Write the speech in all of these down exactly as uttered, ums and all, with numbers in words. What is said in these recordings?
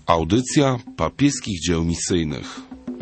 Audycja papieskich dzieł misyjnych.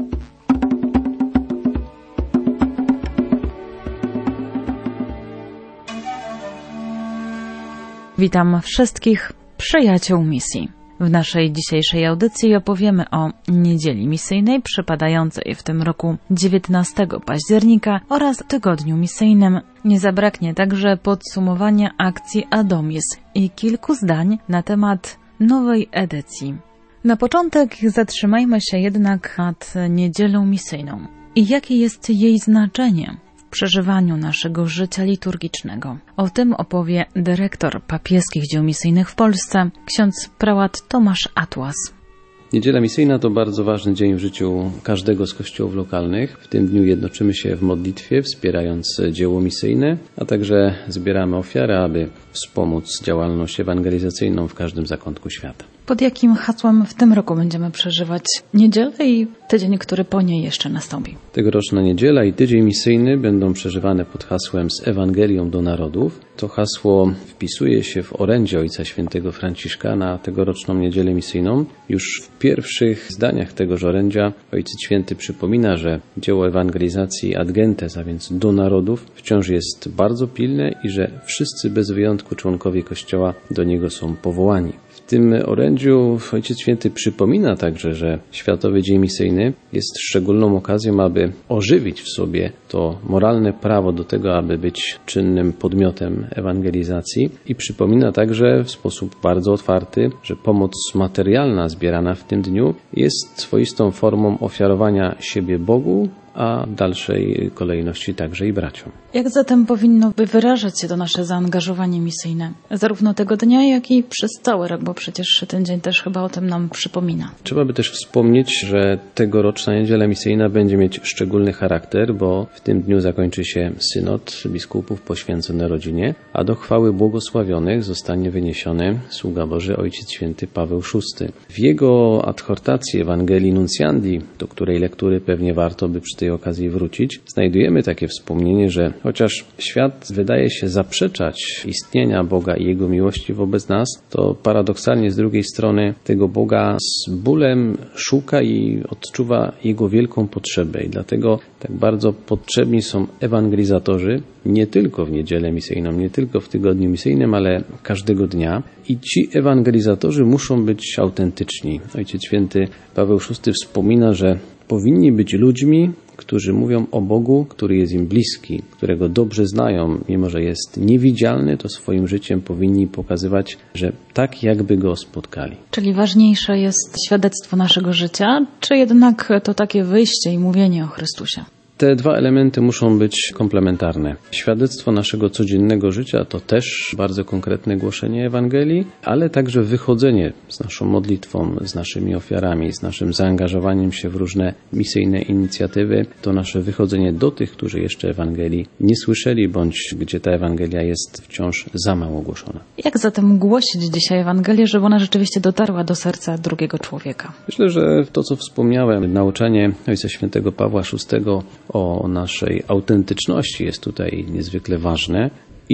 Witam wszystkich przyjaciół misji. W naszej dzisiejszej audycji opowiemy o Niedzieli Misyjnej przypadającej w tym roku dziewiętnastego października oraz Tygodniu Misyjnym. Nie zabraknie także podsumowania akcji Adomis i kilku zdań na temat nowej edycji. Na początek zatrzymajmy się jednak nad Niedzielą Misyjną i jakie jest jej znaczenie w przeżywaniu naszego życia liturgicznego. O tym opowie dyrektor papieskich dzieł misyjnych w Polsce, ksiądz prałat Tomasz Atłas. Niedziela Misyjna to bardzo ważny dzień w życiu każdego z kościołów lokalnych. W tym dniu jednoczymy się w modlitwie, wspierając dzieło misyjne, a także zbieramy ofiary, aby wspomóc działalność ewangelizacyjną w każdym zakątku świata. Pod jakim hasłem w tym roku będziemy przeżywać niedzielę i tydzień, który po niej jeszcze nastąpi? Tegoroczna niedziela i tydzień misyjny będą przeżywane pod hasłem z Ewangelią do narodów. To hasło wpisuje się w orędzie Ojca Świętego Franciszka na tegoroczną niedzielę misyjną. Już w pierwszych zdaniach tegoż orędzia Ojciec Święty przypomina, że dzieło ewangelizacji ad gentes, a więc do narodów, wciąż jest bardzo pilne i że wszyscy bez wyjątku członkowie Kościoła do niego są powołani. W tym orędziu Ojciec Święty przypomina także, że Światowy Dzień Misyjny jest szczególną okazją, aby ożywić w sobie to moralne prawo do tego, aby być czynnym podmiotem ewangelizacji i przypomina także w sposób bardzo otwarty, że pomoc materialna zbierana w tym dniu jest swoistą formą ofiarowania siebie Bogu, a w dalszej kolejności także i braciom. Jak zatem powinno by wyrażać się to nasze zaangażowanie misyjne? Zarówno tego dnia, jak i przez cały rok, bo przecież ten dzień też chyba o tym nam przypomina. Trzeba by też wspomnieć, że tegoroczna Niedziela Misyjna będzie mieć szczególny charakter, bo w tym dniu zakończy się synod biskupów poświęcony rodzinie, a do chwały błogosławionych zostanie wyniesiony sługa Boży Ojciec Święty Paweł szósty. W jego adhortacji Ewangelii Nunciandi, do której lektury pewnie warto by przy tej okazji wrócić, znajdujemy takie wspomnienie, że chociaż świat wydaje się zaprzeczać istnienia Boga i Jego miłości wobec nas, to paradoksalnie z drugiej strony tego Boga z bólem szuka i odczuwa Jego wielką potrzebę i dlatego tak bardzo potrzebni są ewangelizatorzy, nie tylko w Niedzielę Misyjną, nie tylko w Tygodniu Misyjnym, ale każdego dnia. I ci ewangelizatorzy muszą być autentyczni. Ojciec Święty Paweł szósty wspomina, że powinni być ludźmi, którzy mówią o Bogu, który jest im bliski, którego dobrze znają, mimo że jest niewidzialny, to swoim życiem powinni pokazywać, że tak jakby go spotkali. Czyli ważniejsze jest świadectwo naszego życia, czy jednak to takie wyjście i mówienie o Chrystusie? Te dwa elementy muszą być komplementarne. Świadectwo naszego codziennego życia to też bardzo konkretne głoszenie Ewangelii, ale także wychodzenie z naszą modlitwą, z naszymi ofiarami, z naszym zaangażowaniem się w różne misyjne inicjatywy. To nasze wychodzenie do tych, którzy jeszcze Ewangelii nie słyszeli, bądź gdzie ta Ewangelia jest wciąż za mało głoszona. Jak zatem głosić dzisiaj Ewangelię, żeby ona rzeczywiście dotarła do serca drugiego człowieka? Myślę, że to, co wspomniałem, nauczanie Ojca Świętego Pawła szóstego o naszej autentyczności jest tutaj niezwykle ważne.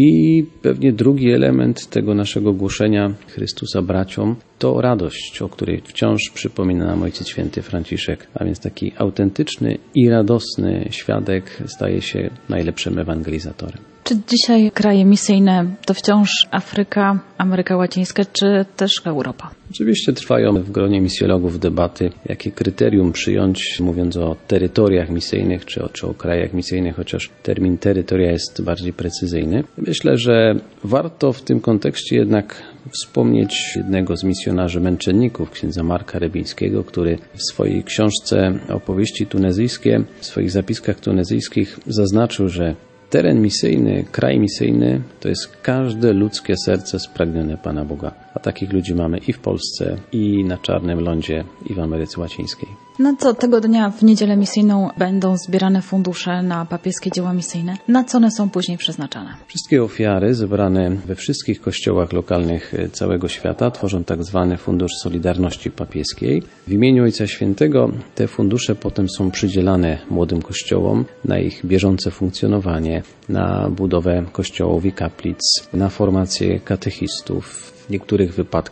I pewnie drugi element tego naszego głoszenia Chrystusa braciom to radość, o której wciąż przypomina nam Ojciec Święty Franciszek. A więc taki autentyczny i radosny świadek staje się najlepszym ewangelizatorem. Czy dzisiaj kraje misyjne to wciąż Afryka, Ameryka Łacińska, czy też Europa? Oczywiście trwają w gronie misjologów debaty, jakie kryterium przyjąć, mówiąc o terytoriach misyjnych czy o, czy o krajach misyjnych, chociaż termin terytoria jest bardziej precyzyjny. Myślę, że warto w tym kontekście jednak wspomnieć jednego z misjonarzy męczenników, księdza Marka Rybińskiego, który w swojej książce Opowieści tunezyjskie, w swoich zapiskach tunezyjskich zaznaczył, że teren misyjny, kraj misyjny to jest każde ludzkie serce spragnione Pana Boga. A takich ludzi mamy i w Polsce, i na Czarnym Lądzie, i w Ameryce Łacińskiej. Na co tego dnia w Niedzielę Misyjną będą zbierane fundusze na papieskie dzieła misyjne? Na co one są później przeznaczane? Wszystkie ofiary zebrane we wszystkich kościołach lokalnych całego świata tworzą tak zwany Fundusz Solidarności Papieskiej. W imieniu Ojca Świętego te fundusze potem są przydzielane młodym kościołom na ich bieżące funkcjonowanie, na budowę kościołów i kaplic, na formację katechistów. W niektórych wypadkach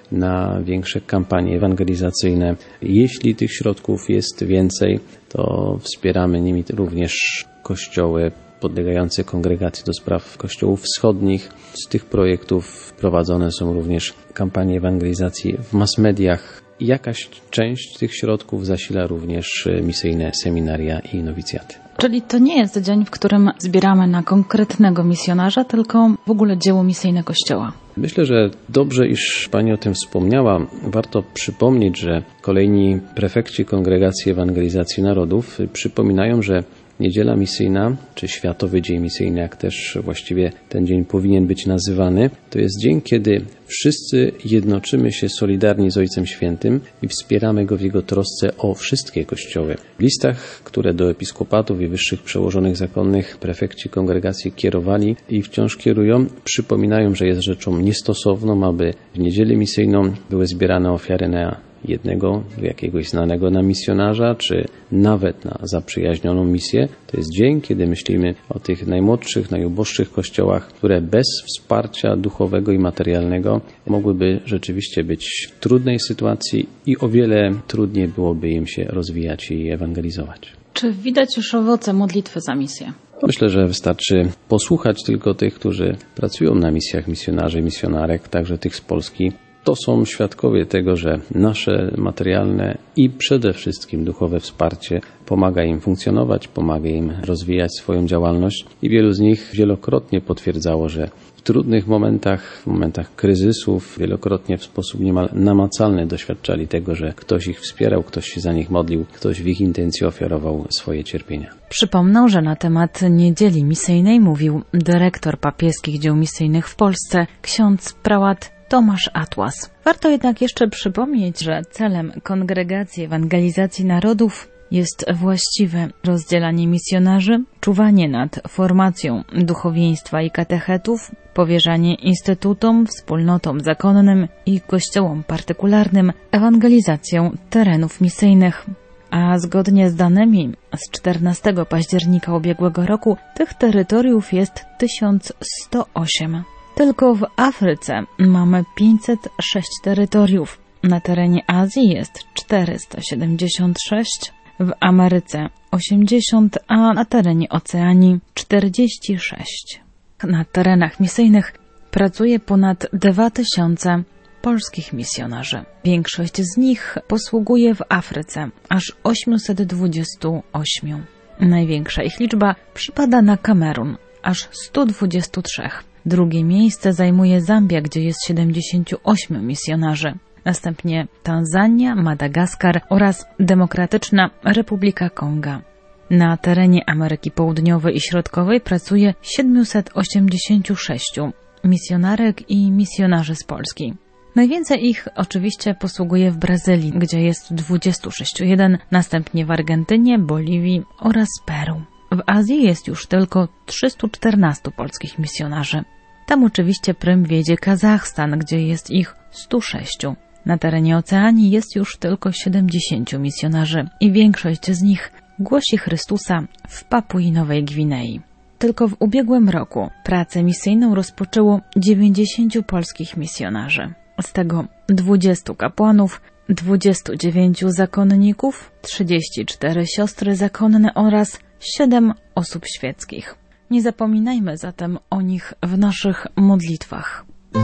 na większe kampanie ewangelizacyjne. Jeśli tych środków jest więcej, to wspieramy nimi również kościoły podlegające Kongregacji do Spraw Kościołów Wschodnich. Z tych projektów prowadzone są również kampanie ewangelizacji w mass mediach. Jakaś część tych środków zasila również misyjne seminaria i nowicjaty. Czyli to nie jest dzień, w którym zbieramy na konkretnego misjonarza, tylko w ogóle dzieło misyjne Kościoła. Myślę, że dobrze, iż Pani o tym wspomniała. Warto przypomnieć, że kolejni prefekci Kongregacji Ewangelizacji Narodów przypominają, że Niedziela Misyjna, czy Światowy Dzień Misyjny, jak też właściwie ten dzień powinien być nazywany, to jest dzień, kiedy wszyscy jednoczymy się solidarni z Ojcem Świętym i wspieramy Go w Jego trosce o wszystkie kościoły. W listach, które do episkopatów i wyższych przełożonych zakonnych prefekci kongregacji kierowali i wciąż kierują, przypominają, że jest rzeczą niestosowną, aby w Niedzielę Misyjną były zbierane ofiary na jednego, jakiegoś znanego nam misjonarza, czy nawet na zaprzyjaźnioną misję. To jest dzień, kiedy myślimy o tych najmłodszych, najuboższych kościołach, które bez wsparcia duchowego i materialnego mogłyby rzeczywiście być w trudnej sytuacji i o wiele trudniej byłoby im się rozwijać i ewangelizować. Czy widać już owoce modlitwy za misję? Myślę, że wystarczy posłuchać tylko tych, którzy pracują na misjach, misjonarzy i misjonarek, także tych z Polski. To są świadkowie tego, że nasze materialne i przede wszystkim duchowe wsparcie pomaga im funkcjonować, pomaga im rozwijać swoją działalność i wielu z nich wielokrotnie potwierdzało, że w trudnych momentach, w momentach kryzysów, wielokrotnie w sposób niemal namacalny doświadczali tego, że ktoś ich wspierał, ktoś się za nich modlił, ktoś w ich intencji ofiarował swoje cierpienia. Przypomnę, że na temat Niedzieli Misyjnej mówił dyrektor papieskich dzieł misyjnych w Polsce, ksiądz prałat Tomasz Atłas. Warto jednak jeszcze przypomnieć, że celem Kongregacji Ewangelizacji Narodów jest właściwe rozdzielanie misjonarzy, czuwanie nad formacją duchowieństwa i katechetów, powierzanie instytutom, wspólnotom zakonnym i kościołom partykularnym ewangelizację terenów misyjnych. A zgodnie z danymi z czternastego października ubiegłego roku tych terytoriów jest tysiąc sto osiem. Tylko w Afryce mamy pięćset sześć terytoriów, na terenie Azji jest czterysta siedemdziesiąt sześć, w Ameryce osiemdziesiąt, a na terenie Oceanii czterdzieści sześć. Na terenach misyjnych pracuje ponad dwa tysiące polskich misjonarzy. Większość z nich posługuje w Afryce, aż osiemset dwadzieścia osiem. Największa ich liczba przypada na Kamerun, aż sto dwadzieścia trzy. Drugie miejsce zajmuje Zambia, gdzie jest siedemdziesięciu ośmiu misjonarzy. Następnie Tanzania, Madagaskar oraz Demokratyczna Republika Konga. Na terenie Ameryki Południowej i Środkowej pracuje siedemset osiemdziesiąt sześć misjonarek i misjonarzy z Polski. Najwięcej ich oczywiście posługuje w Brazylii, gdzie jest dwadzieścia sześć jeden, następnie w Argentynie, Boliwii oraz Peru. W Azji jest już tylko trzysta czternaście polskich misjonarzy. Tam oczywiście prym wiedzie Kazachstan, gdzie jest ich sto sześć. Na terenie Oceanii jest już tylko siedemdziesięciu misjonarzy i większość z nich głosi Chrystusa w Papui Nowej Gwinei. Tylko w ubiegłym roku pracę misyjną rozpoczęło dziewięćdziesięciu polskich misjonarzy. Z tego dwudziestu kapłanów, dwudziestu dziewięciu zakonników, trzydzieści cztery siostry zakonne oraz siedem osób świeckich. Nie zapominajmy zatem o nich w naszych modlitwach.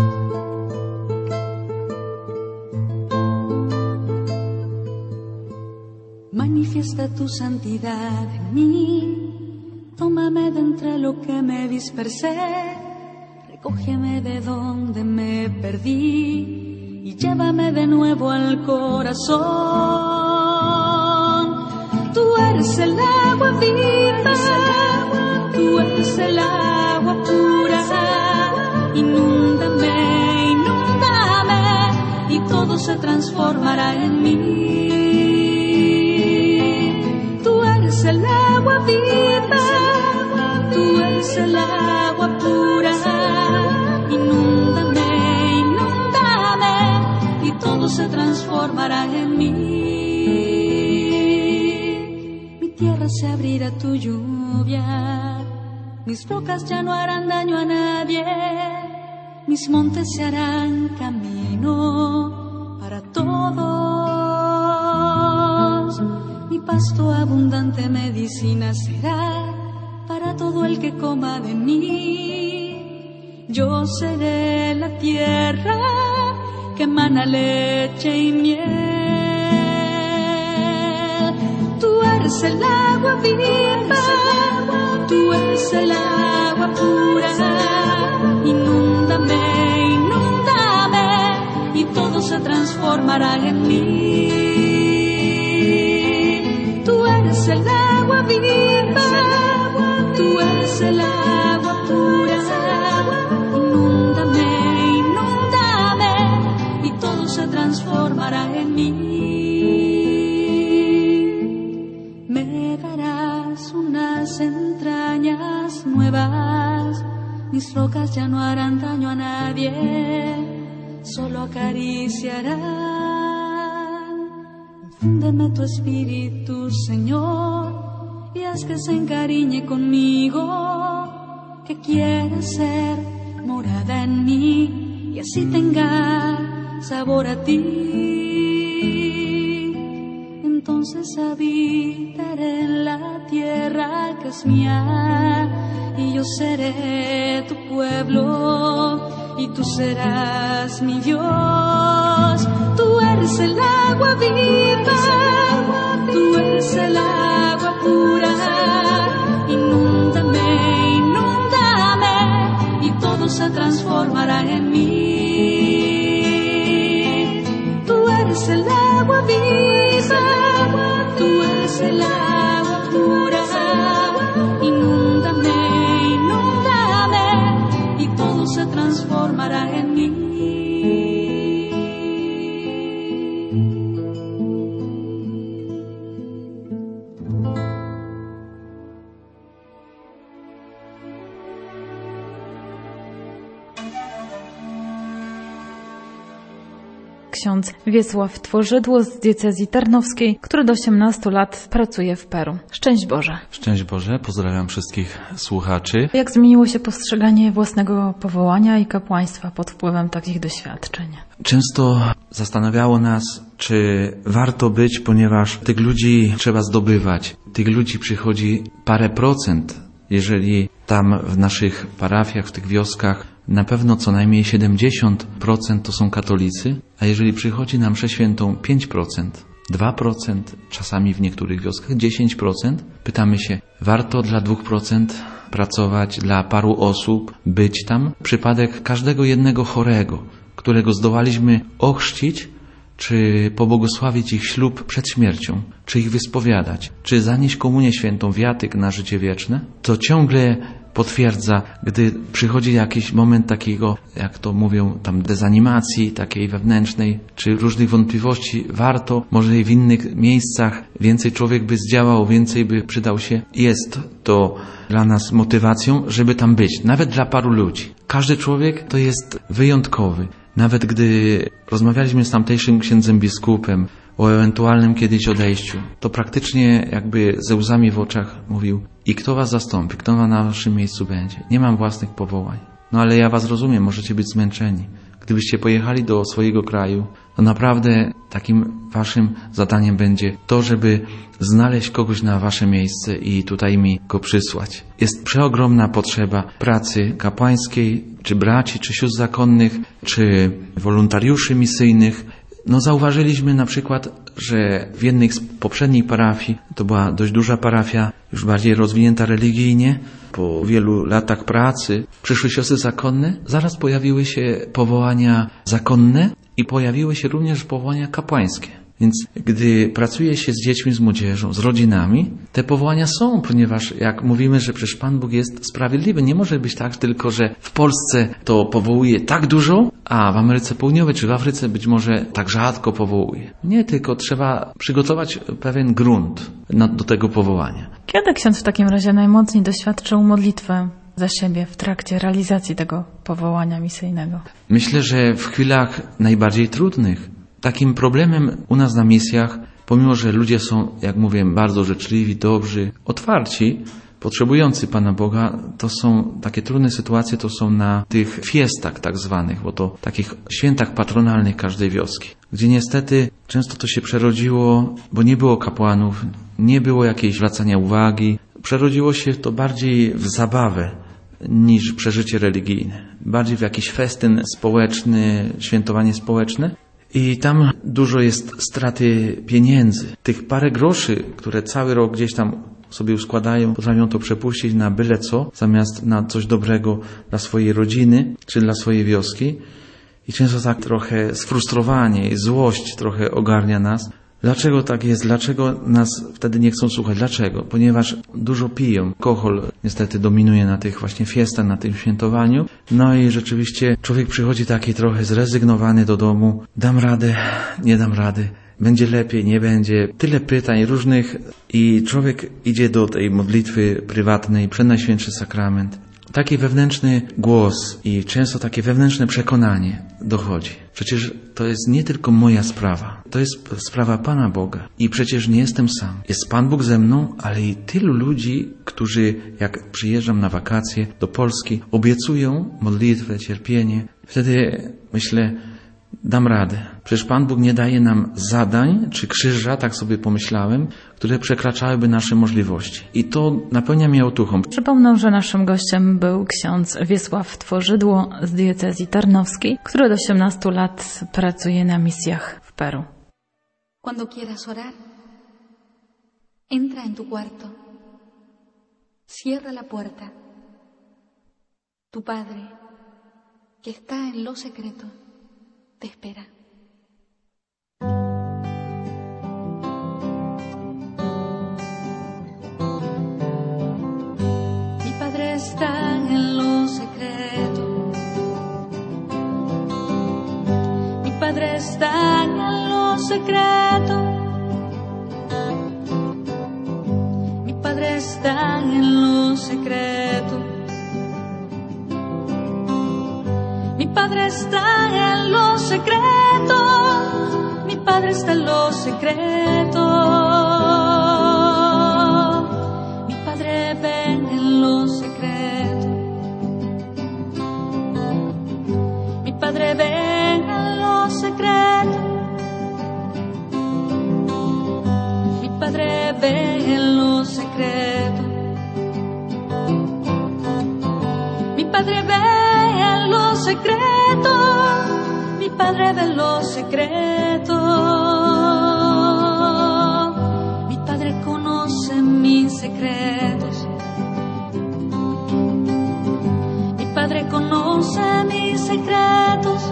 Manifiesta tu santidad en mí, tómame de entre lo que me dispersé, recógeme de donde me perdí y llévame de nuevo al corazón. Tú eres el agua viva, tú eres el agua pura, inúndame, inúndame y todo se transformará en mí. Tú eres el agua viva, tú eres el agua pura, inúndame, inúndame y todo se transformará en mí. Mi tierra se abrirá a tu lluvia, mis rocas ya no harán daño a nadie, mis montes se harán camino para todos. Mi pasto abundante medicina será para todo el que coma de mí. Yo seré la tierra que emana leche y miel. Tú eres el agua viva, tú eres el agua pura. Inúndame, inúndame, y todo se transformará en mí. Tú eres el agua viva, tú eres el agua pura. Inúndame, inúndame, y todo se transformará en mí. Me darás unas entrañas nuevas, mis rocas ya no harán daño a nadie, solo acariciarán. Infúndeme tu espíritu, Señor, y haz que se encariñe conmigo, que quiere ser morada en mí y así tenga sabor a ti. Entonces habitaré en la tierra que es mía, y yo seré tu pueblo y tú serás mi Dios. Tú eres el agua viva, tú eres el agua pura. Inúndame, inúndame, y todo se transformará en mí. Tú eres el agua viva, tú eres el agua pura. Inúndame, inúndame, y todo se transformará en mí. Ksiądz Wiesław Tworzydło z diecezji tarnowskiej, który do osiemnastu lat pracuje w Peru. Szczęść Boże. Szczęść Boże, pozdrawiam wszystkich słuchaczy. Jak zmieniło się postrzeganie własnego powołania i kapłaństwa pod wpływem takich doświadczeń? Często zastanawiało nas, czy warto być, ponieważ tych ludzi trzeba zdobywać. Tych ludzi przychodzi parę procent. Jeżeli tam w naszych parafiach, w tych wioskach na pewno co najmniej siedemdziesiąt procent to są katolicy, a jeżeli przychodzi na mszę świętą pięć procent, dwa procent, czasami w niektórych wioskach dziesięć procent, pytamy się, warto dla dwóch procent pracować, dla paru osób, być tam? Przypadek każdego jednego chorego, którego zdołaliśmy ochrzcić, czy pobłogosławić ich ślub przed śmiercią, czy ich wyspowiadać, czy zanieść komunię świętą, wiatyk na życie wieczne, to ciągle potwierdza, gdy przychodzi jakiś moment takiego, jak to mówią, tam dezanimacji takiej wewnętrznej, czy różnych wątpliwości, warto, może i w innych miejscach więcej człowiek by zdziałał, więcej by przydał się. Jest to dla nas motywacją, żeby tam być, nawet dla paru ludzi. Każdy człowiek to jest wyjątkowy. Nawet gdy rozmawialiśmy z tamtejszym księdzem biskupem o ewentualnym kiedyś odejściu, to praktycznie jakby ze łzami w oczach mówił: i kto was zastąpi, kto na waszym miejscu będzie? Nie mam własnych powołań. No ale ja was rozumiem, możecie być zmęczeni. Gdybyście pojechali do swojego kraju, to naprawdę takim waszym zadaniem będzie to, żeby znaleźć kogoś na wasze miejsce i tutaj mi go przysłać. Jest przeogromna potrzeba pracy kapłańskiej, czy braci, czy sióstr zakonnych, czy wolontariuszy misyjnych. No zauważyliśmy na przykład, że w jednej z poprzednich parafii, to była dość duża parafia, już bardziej rozwinięta religijnie, po wielu latach pracy przyszły siostry zakonne, zaraz pojawiły się powołania zakonne i pojawiły się również powołania kapłańskie. Więc gdy pracuje się z dziećmi, z młodzieżą, z rodzinami, te powołania są, ponieważ jak mówimy, że przecież Pan Bóg jest sprawiedliwy, nie może być tak tylko, że w Polsce to powołuje tak dużo, a w Ameryce Południowej czy w Afryce być może tak rzadko powołuje. Nie, tylko trzeba przygotować pewien grunt do tego powołania. Kiedy ksiądz w takim razie najmocniej doświadczył modlitwy za siebie w trakcie realizacji tego powołania misyjnego? Myślę, że w chwilach najbardziej trudnych. Takim problemem u nas na misjach, pomimo że ludzie są, jak mówię, bardzo życzliwi, dobrzy, otwarci, potrzebujący Pana Boga, to są takie trudne sytuacje, to są na tych fiestach tak zwanych, bo to takich świętach patronalnych każdej wioski, gdzie niestety często to się przerodziło, bo nie było kapłanów, nie było jakiejś zwracania uwagi, przerodziło się to bardziej w zabawę niż przeżycie religijne, bardziej w jakiś festyn społeczny, świętowanie społeczne. I tam dużo jest straty pieniędzy. Tych parę groszy, które cały rok gdzieś tam sobie uskładają, potrafią to przepuścić na byle co, zamiast na coś dobrego dla swojej rodziny, czy dla swojej wioski. I często tak trochę sfrustrowanie i złość trochę ogarnia nas. Dlaczego tak jest? Dlaczego nas wtedy nie chcą słuchać? Dlaczego? Ponieważ dużo piją. Alkohol niestety dominuje na tych właśnie fiestach, na tym świętowaniu. No i rzeczywiście człowiek przychodzi taki trochę zrezygnowany do domu. Dam radę, nie dam rady. Będzie lepiej, nie będzie. Tyle pytań różnych i człowiek idzie do tej modlitwy prywatnej, przed Najświętszy Sakrament. Taki wewnętrzny głos i często takie wewnętrzne przekonanie dochodzi. Przecież to jest nie tylko moja sprawa, to jest sprawa Pana Boga. I przecież nie jestem sam. Jest Pan Bóg ze mną, ale i tylu ludzi, którzy jak przyjeżdżam na wakacje do Polski, obiecują modlitwę, cierpienie. Wtedy myślę, dam radę. Przecież Pan Bóg nie daje nam zadań czy krzyża, tak sobie pomyślałem, które przekraczałyby nasze możliwości. I to napełnia mnie otuchą. Przypomnę, że naszym gościem był ksiądz Wiesław Tworzydło z diecezji tarnowskiej, który od osiemnastu lat pracuje na misjach w Peru. Cuando quieras orar, entra en tu cuarto. Cierra la puerta. Tu Padre, que está en lo secreto, te espera. Mi Padre está en lo secreto. Mi Padre está en lo secreto. Mi Padre está en lo secreto. Mi Padre está en lo secreto, mi Padre está en lo secreto. Mi Padre ve en lo secreto. Mi Padre ve en lo secreto. Mi Padre ve en lo secreto. Mi Padre ve en lo secreto, mi Padre ve en lo secreto. Mi Padre conoce mis secretos. Mi Padre conoce mis secretos.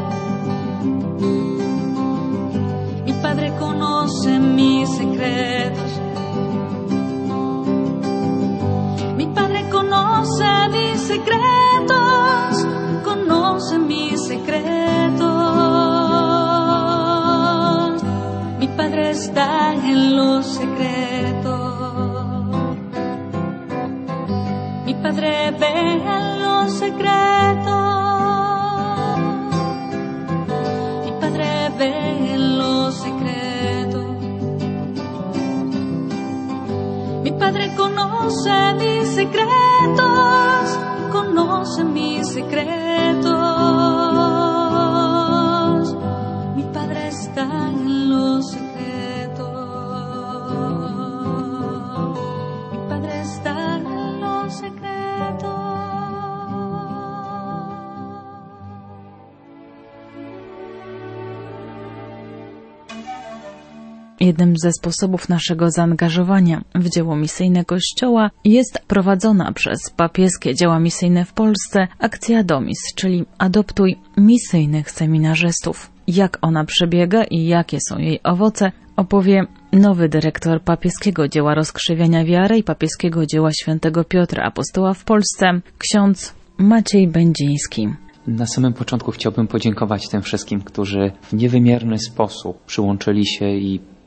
Mi Padre conoce mis secretos. Mi Padre conoce mis secretos. Conoce mis secretos. Mi Padre está en lo secreto. Mi Padre ve en lo secreto. Mi Padre ve en lo secreto. Mi Padre conoce mis secretos. Conoce mis secretos. Mi Padre está en lo secreto. Mi Padre está en lo secreto. Jednym ze sposobów naszego zaangażowania w dzieło misyjne Kościoła jest prowadzona przez papieskie dzieła misyjne w Polsce akcja Domis, czyli Adoptuj misyjnych seminarzystów. Jak ona przebiega i jakie są jej owoce, opowie nowy dyrektor papieskiego dzieła rozkrzewiania wiary i papieskiego dzieła świętego Piotra Apostoła w Polsce, ksiądz Maciej Będziński. Na samym początku chciałbym podziękować tym wszystkim, którzy w niewymierny sposób przyłączyli się i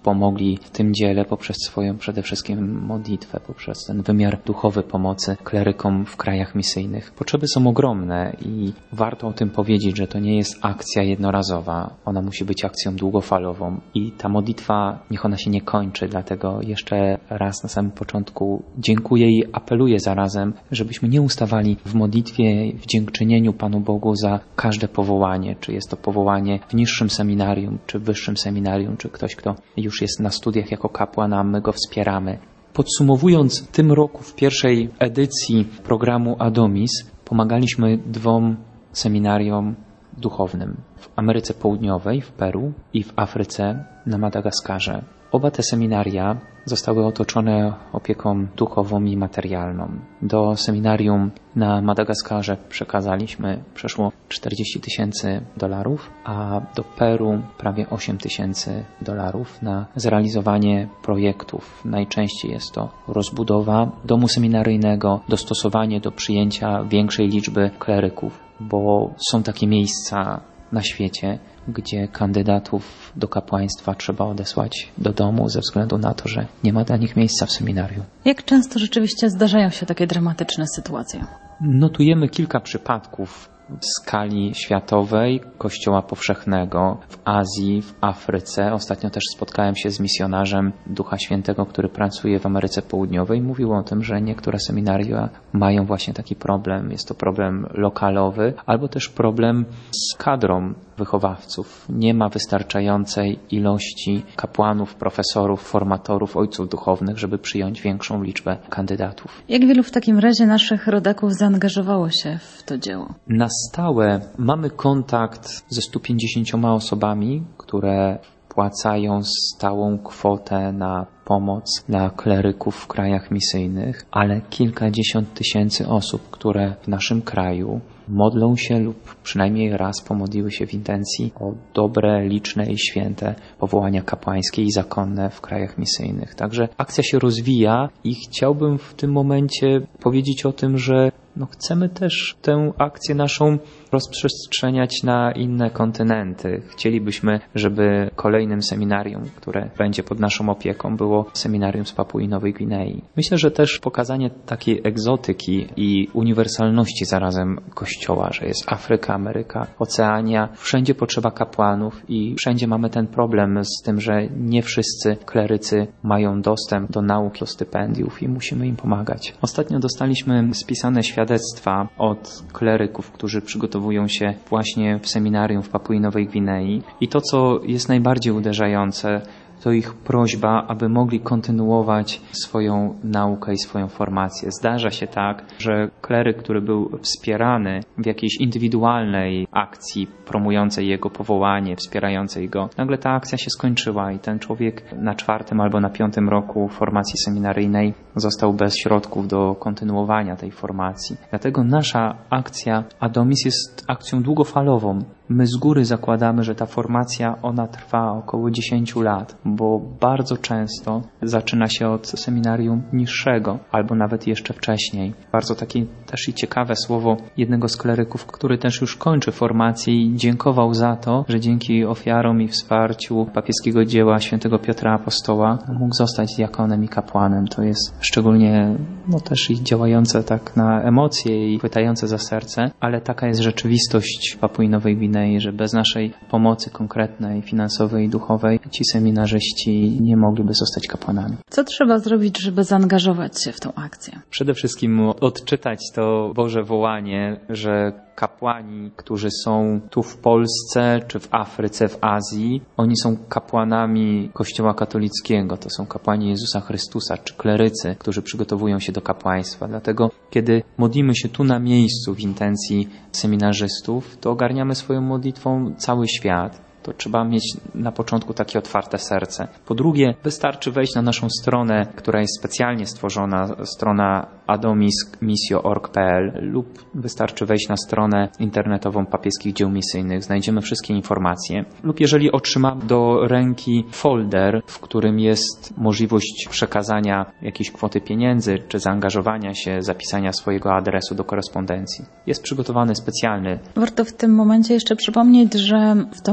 pomogli w tym dziele poprzez swoją przede wszystkim modlitwę, poprzez ten wymiar duchowy pomocy klerykom w krajach misyjnych. Potrzeby są ogromne i warto o tym powiedzieć, że to nie jest akcja jednorazowa. Ona musi być akcją długofalową i ta modlitwa, niech ona się nie kończy, dlatego jeszcze raz na samym początku dziękuję i apeluję zarazem, żebyśmy nie ustawali w modlitwie, w dziękczynieniu Panu Bogu za każde powołanie, czy jest to powołanie w niższym seminarium, czy w wyższym seminarium, czy ktoś, kto już jest na studiach jako kapłan, a my go wspieramy. Podsumowując, w tym roku w pierwszej edycji programu Adomis pomagaliśmy dwom seminariom duchownym w Ameryce Południowej, w Peru i w Afryce na Madagaskarze. Oba te seminaria zostały otoczone opieką duchową i materialną. Do seminarium na Madagaskarze przekazaliśmy przeszło czterdzieści tysięcy dolarów, a do Peru prawie osiem tysięcy dolarów na zrealizowanie projektów. Najczęściej jest to rozbudowa domu seminaryjnego, dostosowanie do przyjęcia większej liczby kleryków, bo są takie miejsca na świecie, gdzie kandydatów do kapłaństwa trzeba odesłać do domu ze względu na to, że nie ma dla nich miejsca w seminarium. Jak często rzeczywiście zdarzają się takie dramatyczne sytuacje? Notujemy kilka przypadków w skali światowej Kościoła Powszechnego w Azji, w Afryce. Ostatnio też spotkałem się z misjonarzem Ducha Świętego, który pracuje w Ameryce Południowej. Mówił o tym, że niektóre seminaria mają właśnie taki problem. Jest to problem lokalowy albo też problem z kadrą wychowawców. Nie ma wystarczającej ilości kapłanów, profesorów, formatorów, ojców duchownych, żeby przyjąć większą liczbę kandydatów. Jak wielu w takim razie naszych rodaków zaangażowało się w to dzieło? Na stałe mamy kontakt ze stu pięćdziesięcioma osobami, które wpłacają stałą kwotę na pomoc dla kleryków w krajach misyjnych, ale kilkadziesiąt tysięcy osób, które w naszym kraju modlą się lub przynajmniej raz pomodliły się w intencji o dobre, liczne i święte powołania kapłańskie i zakonne w krajach misyjnych. Także akcja się rozwija i chciałbym w tym momencie powiedzieć o tym, że no chcemy też tę akcję naszą rozprzestrzeniać na inne kontynenty. Chcielibyśmy, żeby kolejnym seminarium, które będzie pod naszą opieką, było seminarium z Papui Nowej Gwinei. Myślę, że też pokazanie takiej egzotyki i uniwersalności zarazem Kościoła, że jest Afryka, Ameryka, Oceania. Wszędzie potrzeba kapłanów i wszędzie mamy ten problem z tym, że nie wszyscy klerycy mają dostęp do nauki, do stypendiów i musimy im pomagać. Ostatnio dostaliśmy spisane świadectwa od kleryków, którzy przygotowują się właśnie w seminarium w Papui Nowej Gwinei i to, co jest najbardziej uderzające, to ich prośba, aby mogli kontynuować swoją naukę i swoją formację. Zdarza się tak, że kleryk, który był wspierany w jakiejś indywidualnej akcji promującej jego powołanie, wspierającej go, nagle ta akcja się skończyła i ten człowiek na czwartym albo na piątym roku formacji seminaryjnej został bez środków do kontynuowania tej formacji. Dlatego nasza akcja Adomis jest akcją długofalową. My z góry zakładamy, że ta formacja, ona trwa około dziesięć lat, bo bardzo często zaczyna się od seminarium niższego, albo nawet jeszcze wcześniej. Bardzo takie też i ciekawe słowo jednego z kleryków, który też już kończy formację i dziękował za to, że dzięki ofiarom i wsparciu papieskiego dzieła świętego Piotra Apostoła mógł zostać diakonem i kapłanem. To jest szczególnie no też i działające tak na emocje i chwytające za serce, ale taka jest rzeczywistość Papui Nowej Gwinei, że bez naszej pomocy konkretnej, finansowej i duchowej ci seminarzyści nie mogliby zostać kapłanami. Co trzeba zrobić, żeby zaangażować się w tą akcję? Przede wszystkim odczytać to Boże wołanie, że kapłani, którzy są tu w Polsce, czy w Afryce, w Azji, oni są kapłanami Kościoła katolickiego, to są kapłani Jezusa Chrystusa, czy klerycy, którzy przygotowują się do kapłaństwa. Dlatego, kiedy modlimy się tu na miejscu w intencji seminarzystów, to ogarniamy swoją modlitwą cały świat. To trzeba mieć na początku takie otwarte serce. Po drugie, wystarczy wejść na naszą stronę, która jest specjalnie stworzona, strona adomis misjo kropka org kropka p l, lub wystarczy wejść na stronę internetową Papieskich Dzieł Misyjnych. Znajdziemy wszystkie informacje. Lub jeżeli otrzymamy do ręki folder, w którym jest możliwość przekazania jakiejś kwoty pieniędzy, czy zaangażowania się, zapisania swojego adresu do korespondencji. Jest przygotowany specjalny. Warto w tym momencie jeszcze przypomnieć, że w to mogą się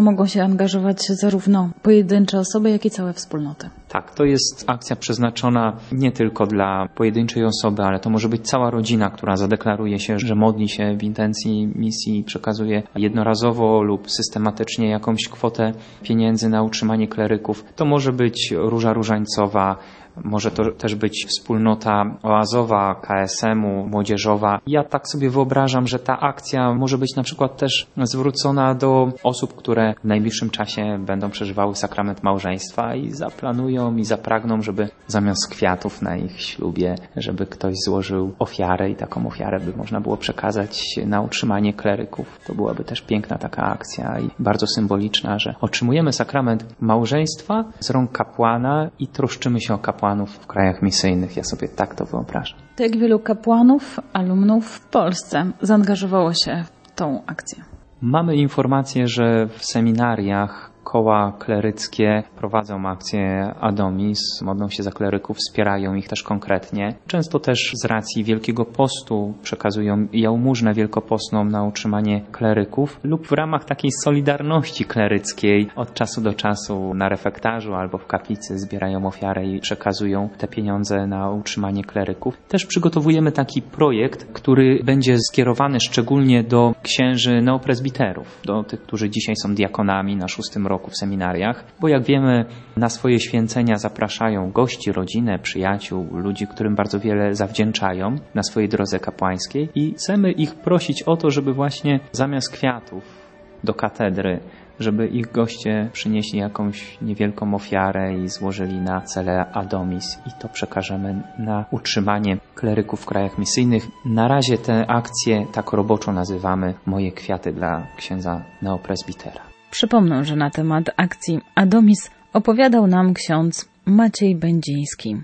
angażować zarówno pojedyncze osoby, jak i całe wspólnoty. Tak, to jest akcja przeznaczona nie tylko dla pojedynczej osoby, ale to może być cała rodzina, która zadeklaruje się, że modli się w intencji misji i przekazuje jednorazowo lub systematycznie jakąś kwotę pieniędzy na utrzymanie kleryków. To może być Róża Różańcowa, może to też być wspólnota oazowa, K S M-u, młodzieżowa. Ja tak sobie wyobrażam, że ta akcja może być na przykład też zwrócona do osób, które w najbliższym czasie będą przeżywały sakrament małżeństwa i zaplanują i zapragną, żeby zamiast kwiatów na ich ślubie, żeby ktoś złożył ofiarę i taką ofiarę by można było przekazać na utrzymanie kleryków. To byłaby też piękna taka akcja i bardzo symboliczna, że otrzymujemy sakrament małżeństwa z rąk kapłana i troszczymy się o kapłanów w krajach misyjnych. Ja sobie tak to wyobrażam. To jak wielu kapłanów, alumnów w Polsce zaangażowało się w tą akcję? Mamy informację, że w seminariach koła kleryckie prowadzą akcję Adomis, modlą się za kleryków, wspierają ich też konkretnie. Często też z racji Wielkiego Postu przekazują jałmużnę wielkopostną na utrzymanie kleryków lub w ramach takiej solidarności kleryckiej od czasu do czasu na refektarzu albo w kaplicy zbierają ofiarę i przekazują te pieniądze na utrzymanie kleryków. Też przygotowujemy taki projekt, który będzie skierowany szczególnie do księży neopresbiterów, do tych, którzy dzisiaj są diakonami na szóstym roku w seminariach, bo jak wiemy, na swoje święcenia zapraszają gości, rodzinę, przyjaciół, ludzi, którym bardzo wiele zawdzięczają na swojej drodze kapłańskiej i chcemy ich prosić o to, żeby właśnie zamiast kwiatów do katedry, żeby ich goście przynieśli jakąś niewielką ofiarę i złożyli na cele Adomis i to przekażemy na utrzymanie kleryków w krajach misyjnych. Na razie tę akcję tak roboczo nazywamy Moje kwiaty dla księdza neopresbitera. Przypomnę, że na temat akcji Adomis opowiadał nam ksiądz Maciej Będziński.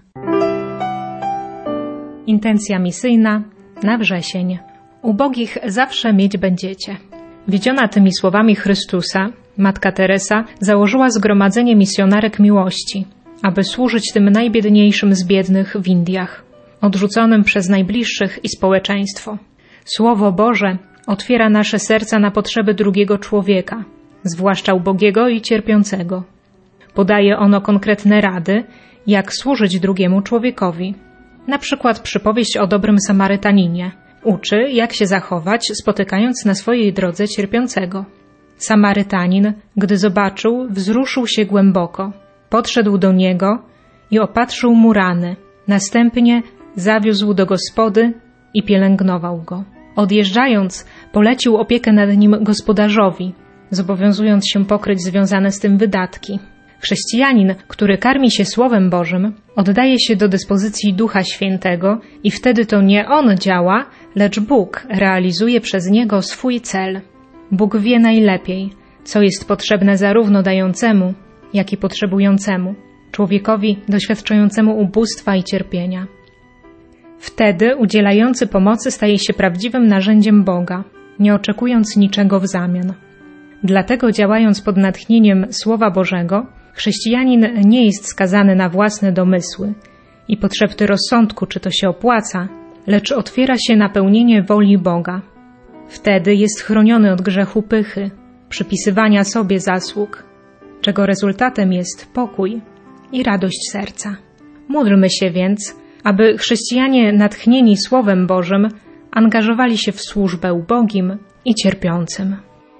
Intencja misyjna na wrzesień. Ubogich zawsze mieć będziecie. Wiedziona tymi słowami Chrystusa, Matka Teresa założyła zgromadzenie misjonarek miłości, aby służyć tym najbiedniejszym z biednych w Indiach, odrzuconym przez najbliższych i społeczeństwo. Słowo Boże otwiera nasze serca na potrzeby drugiego człowieka, zwłaszcza ubogiego i cierpiącego. Podaje ono konkretne rady, jak służyć drugiemu człowiekowi. Na przykład przypowieść o dobrym Samarytaninie uczy, jak się zachować, spotykając na swojej drodze cierpiącego. Samarytanin, gdy zobaczył, wzruszył się głęboko, podszedł do niego i opatrzył mu rany. Następnie zawiózł do gospody i pielęgnował go. Odjeżdżając, polecił opiekę nad nim gospodarzowi, zobowiązując się pokryć związane z tym wydatki. Chrześcijanin, który karmi się Słowem Bożym, oddaje się do dyspozycji Ducha Świętego i wtedy to nie on działa, lecz Bóg realizuje przez niego swój cel. Bóg wie najlepiej, co jest potrzebne zarówno dającemu, jak i potrzebującemu, człowiekowi doświadczającemu ubóstwa i cierpienia. Wtedy udzielający pomocy staje się prawdziwym narzędziem Boga, nie oczekując niczego w zamian. Dlatego działając pod natchnieniem Słowa Bożego, chrześcijanin nie jest skazany na własne domysły i potrzeby rozsądku, czy to się opłaca, lecz otwiera się na pełnienie woli Boga. Wtedy jest chroniony od grzechu pychy, przypisywania sobie zasług, czego rezultatem jest pokój i radość serca. Módlmy się więc, aby chrześcijanie natchnieni Słowem Bożym angażowali się w służbę ubogim i cierpiącym.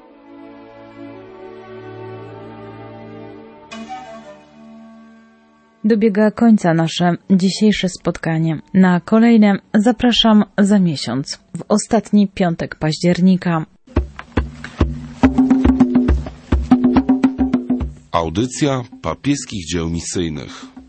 Dobiega końca nasze dzisiejsze spotkanie. Na kolejne zapraszam za miesiąc, w ostatni piątek października. Audycja papieskich dzieł misyjnych.